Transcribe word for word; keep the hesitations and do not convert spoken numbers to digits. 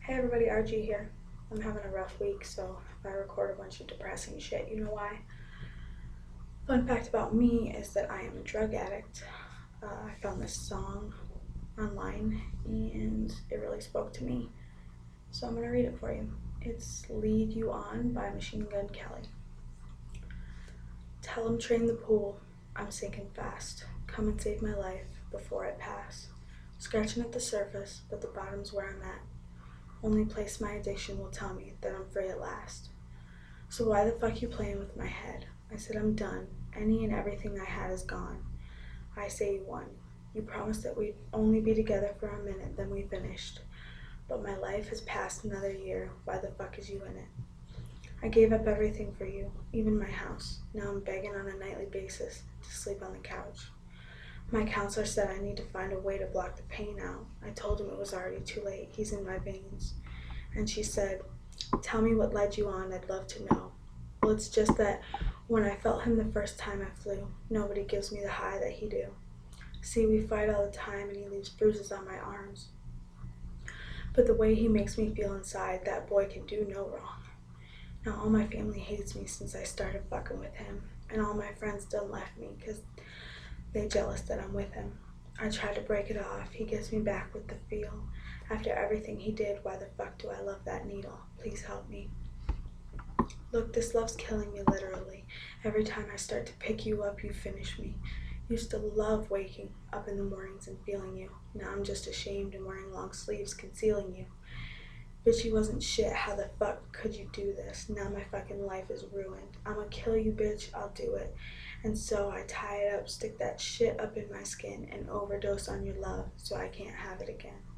Hey everybody, R G here. I'm having a rough week, so if I record a bunch of depressing shit, you know why. Fun fact about me is that I am a drug addict. Uh, I found this song online and it really spoke to me, so I'm gonna read it for you. It's Lead You On by Machine Gun Kelly. Tell 'em train the pool, I'm sinking fast. Come and save my life before I pass. Scratching at the surface, but the bottom's where I'm at. Only place my addiction will tell me that I'm free at last. So why the fuck you playing with my head? I said I'm done. Any and everything I had is gone. I say you won. You promised that we'd only be together for a minute, then we finished. But my life has passed another year. Why the fuck is you in it? I gave up everything for you, even my house. Now I'm begging on a nightly basis to sleep on the couch. My counselor said I need to find a way to block the pain out. I told him it was already too late. He's in my veins. And she said, tell me what led you on, I'd love to know. Well, it's just that when I felt him the first time I flew, nobody gives me the high that he do. See, we fight all the time and he leaves bruises on my arms. But the way he makes me feel inside, that boy can do no wrong. Now all my family hates me since I started fucking with him, and all my friends done left me because they jealous that I'm with him. I tried to break it off. He gets me back with the feel. After everything he did, why the fuck do I love that needle? Please help me. Look, this love's killing me literally. Every time I start to pick you up, you finish me. Used to love waking up in the mornings and feeling you. Now I'm just ashamed and wearing long sleeves concealing you. Bitch, you wasn't shit. How the fuck could you do this? Now my fucking life is ruined. I'ma kill you, bitch. I'll do it. And so I tie it up, stick that shit up in my skin, and overdose on your love so I can't have it again.